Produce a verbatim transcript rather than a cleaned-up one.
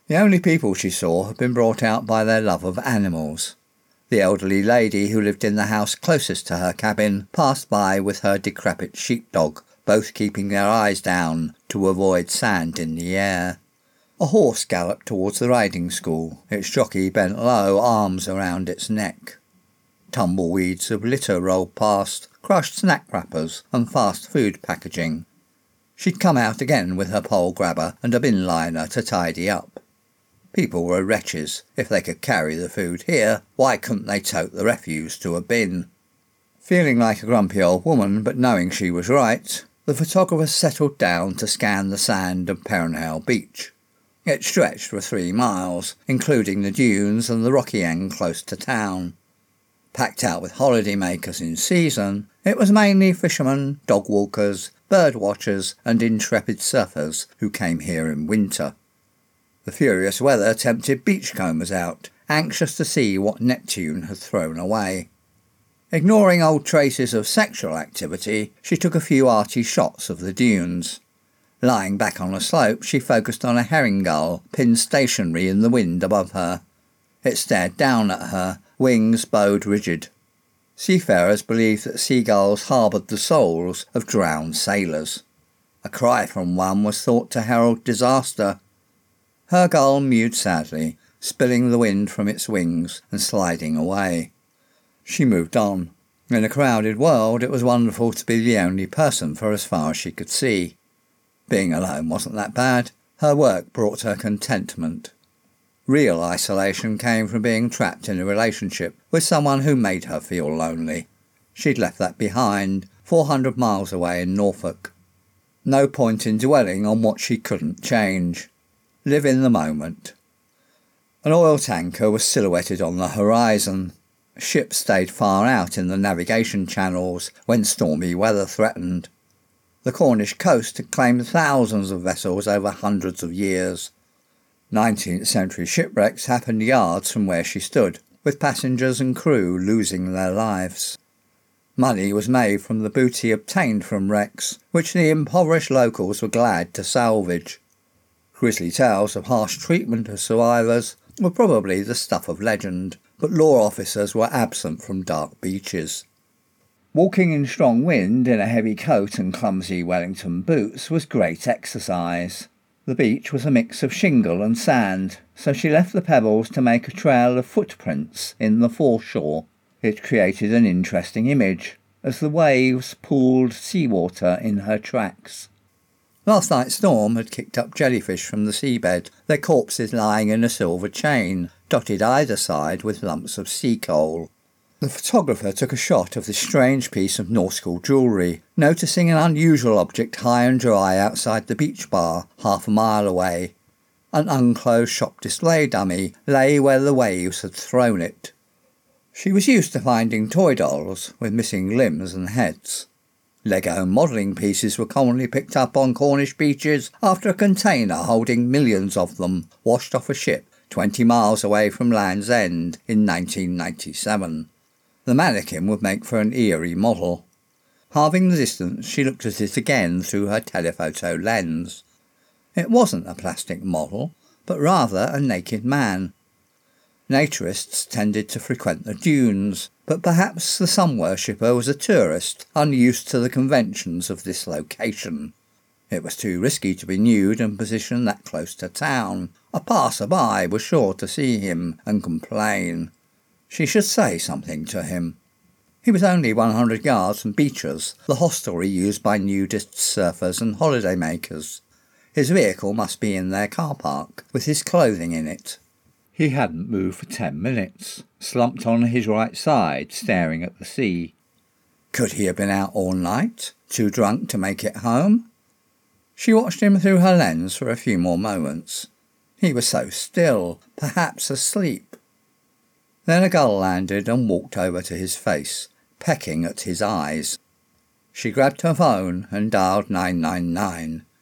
The only people she saw had been brought out by their love of animals. The elderly lady who lived in the house closest to her cabin passed by with her decrepit sheepdog, both keeping their eyes down to avoid sand in the air. A horse galloped towards the riding school, its jockey bent low, arms around its neck. Tumbleweeds of litter rolled past, crushed snack wrappers and fast food packaging. She'd come out again with her pole grabber and a bin liner to tidy up. People were wretches. If they could carry the food here, why couldn't they tote the refuse to a bin? Feeling like a grumpy old woman, but knowing she was right, the photographer settled down to scan the sand of Perronhale Beach. It stretched for three miles, including the dunes and the rocky end close to town. Packed out with holidaymakers in season, it was mainly fishermen, dog walkers, bird watchers and intrepid surfers who came here in winter. The furious weather tempted beachcombers out, anxious to see what Neptune had thrown away. Ignoring old traces of sexual activity, she took a few arty shots of the dunes. Lying back on a slope, she focused on a herring gull pinned stationary in the wind above her. It stared down at her, wings bowed rigid. Seafarers believed that seagulls harboured the souls of drowned sailors. A cry from one was thought to herald disaster. Her gull mewed sadly, spilling the wind from its wings and sliding away. She moved on. In a crowded world, it was wonderful to be the only person for as far as she could see. Being alone wasn't that bad. Her work brought her contentment. Real isolation came from being trapped in a relationship with someone who made her feel lonely. She'd left that behind, four hundred miles away in Norfolk. No point in dwelling on what she couldn't change. Live in the moment. An oil tanker was silhouetted on the horizon. Ships stayed far out in the navigation channels when stormy weather threatened. The Cornish coast had claimed thousands of vessels over hundreds of years. nineteenth century shipwrecks happened yards from where she stood, with passengers and crew losing their lives. Money was made from the booty obtained from wrecks, which the impoverished locals were glad to salvage. Grisly tales of harsh treatment of survivors were probably the stuff of legend, but law officers were absent from dark beaches. Walking in strong wind in a heavy coat and clumsy Wellington boots was great exercise. The beach was a mix of shingle and sand, so she left the pebbles to make a trail of footprints in the foreshore. It created an interesting image, as the waves pooled seawater in her tracks. Last night's storm had kicked up jellyfish from the seabed, their corpses lying in a silver chain, dotted either side with lumps of sea coal. The photographer took a shot of this strange piece of nautical jewellery, noticing an unusual object high and dry outside the beach bar, half a mile away. An unclosed shop display dummy lay where the waves had thrown it. She was used to finding toy dolls with missing limbs and heads. Lego modelling pieces were commonly picked up on Cornish beaches after a container holding millions of them washed off a ship twenty miles away from Land's End in nineteen ninety-seven. The mannequin would make for an eerie model. Halving the distance, she looked at it again through her telephoto lens. It wasn't a plastic model, but rather a naked man. Naturists tended to frequent the dunes, but perhaps the sun worshipper was a tourist, unused to the conventions of this location. It was too risky to be nude and positioned that close to town. A passer-by was sure to see him and complain. She should say something to him. He was only one hundred yards from Beechers, the hostelry used by nudists, surfers and holidaymakers. His vehicle must be in their car park, with his clothing in it. He hadn't moved for ten minutes, slumped on his right side, staring at the sea. Could he have been out all night, too drunk to make it home? She watched him through her lens for a few more moments. He was so still, perhaps asleep. Then a gull landed and walked over to his face, pecking at his eyes. She grabbed her phone and dialed nine nine nine.